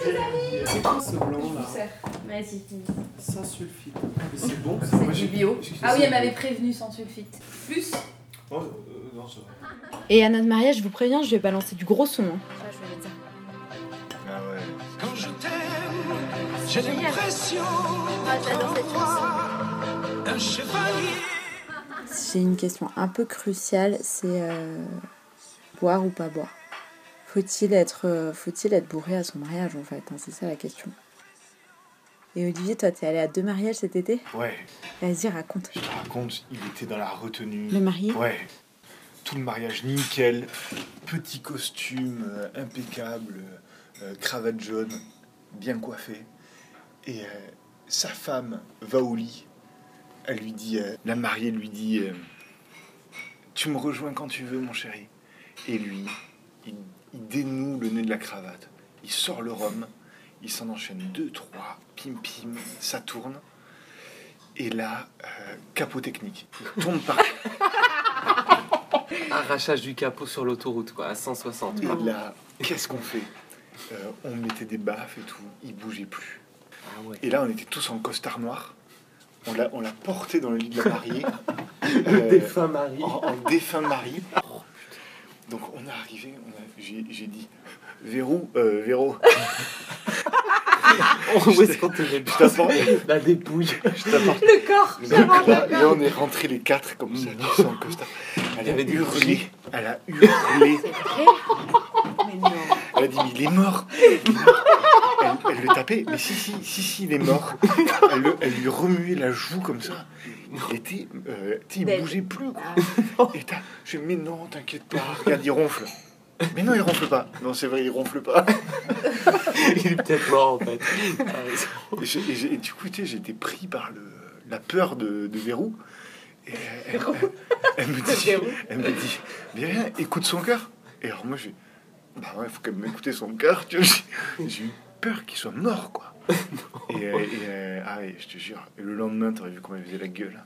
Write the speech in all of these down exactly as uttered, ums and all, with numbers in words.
C'est quoi ce blanc là? Vas-y. Sans sulfite. Mais c'est bon, C'est moi, du j'ai- bio. j'ai- Ah oui, elle m'avait prévenu sans sulfite. Plus. Oh, euh, non, ça va. Et à notre mariage, je vous préviens, je vais balancer du gros son. Hein. Ça, je vais le dire. Ah ouais. Quand je t'aime, j'ai l'impression Ah, j'adore cette chanson. d'un chevalier. J'ai une question un peu cruciale, c'est euh, boire ou pas boire. Faut-il être, euh, faut-il être bourré à son mariage en fait, hein, c'est ça la question. Et Olivier, toi, t'es allé à deux mariages cet été? Ouais, Vas-y, raconte. je te raconte, il était dans la retenue. Le marié? Ouais. Tout le mariage nickel, petit costume euh, impeccable, euh, cravate jaune, bien coiffé. Et euh, sa femme va au lit. Elle lui dit, euh, la mariée lui dit, euh, tu me rejoins quand tu veux, mon chéri. Et lui, il, il dénoue le nœud de la cravate, il sort le rhum, il s'en enchaîne deux, trois, pim pim, ça tourne. Et là, euh, capot technique, il tombe par Arrachage du capot sur l'autoroute, quoi, à cent soixante. Et là, qu'est-ce qu'on fait? euh, On mettait des baffes et tout, il bougeait plus. Ah ouais. Et là, on était tous en costard noir. On l'a, on l'a porté dans le lit de la mariée. euh, Défunt mari. En, en défunt mari. Donc on est arrivé, on a, j'ai, j'ai dit Vérou, euh, Véro, Où est-ce qu'on te met je t'apporte, la dépouille? je t'apporte. Le corps. Donc là, là, on est rentrés les quatre comme ça, tous en costard. Elle Il y a avait des hurlé, elle a hurlé. Mais non. Elle a dit mais il est mort. Elle, elle le tapait, mais si si si si il est mort. Elle, le- elle lui remuait la joue comme ça. Il était, euh, tu sais, il Dead. bougeait plus quoi. Et t'as, je dis mais non t'inquiète pas, regarde il ronfle. Mais non il ronfle pas. Non c'est vrai il ronfle pas. Il est peut-être mort, en fait. T'as raison. Et, j'ai- et j'ai- et du coup tu sais j'étais pris par le, la peur de, de Vérou. Et elle, elle- elle me dit, elle me dit, viens écoute son cœur. Et alors moi je bah ouais, faut quand même écouter son cœur, tu vois. J'ai, j'ai eu peur qu'il soit mort, quoi. Et, euh, et euh, ah ouais, je te jure. Et le lendemain, t'aurais vu comment il faisait la gueule.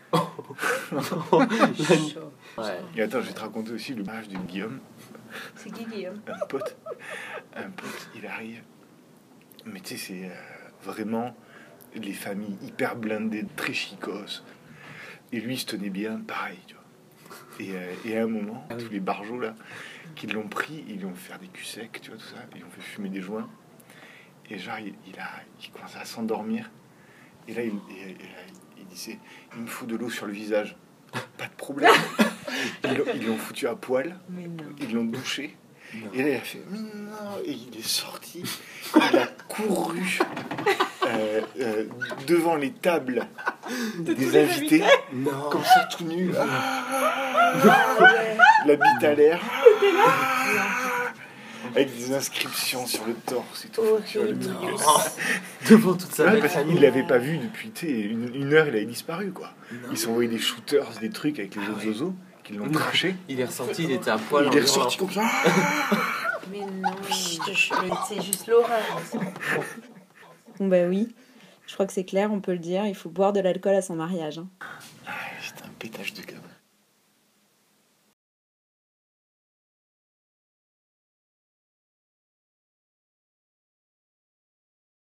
Ouais. Et attends, je vais te raconter aussi le mariage de Guillaume, C'est qui Guillaume? un pote. Un pote, il arrive. Mais tu sais, c'est euh, vraiment les familles hyper blindées, très chicos. Et lui, il se tenait bien, pareil, tu vois. Et, euh, et à un moment, Ah oui. tous les barjots là, qui l'ont pris, ils lui ont fait faire des culs secs, tu vois, tout ça. Ils lui ont fait fumer des joints. Et genre, il, il a, il commençait à s'endormir. Et là, il, et- et là, il disait, il me faut de l'eau sur le visage. Pas de problème. Ils l'ont- ils l'ont foutu à poil, Mais non. ils l'ont douché. Non. Et là, il a fait, mais non. Et il est sorti. Il a couru euh, euh, devant les tables des invités, Non. comme ça, tout nu. Ah, la bite à l'air. Avec des inscriptions sur le torse et tout. Tu vois, le truc. Devant toute sa Ouais, belle parce qu'il famille. l'avait pas vu depuis tu sais, une, une heure, il avait disparu quoi. Non. Ils sont envoyés des shooters, des trucs avec les autres oiseaux qui l'ont craché. Il est ressorti, il était à poil. Il est ressorti comme ça. Mais non. C'est juste l'horreur. Bon bah oui, je crois que c'est clair, on peut le dire, il faut boire de l'alcool à son mariage. Hein. Ah, c'était un pétage de câble.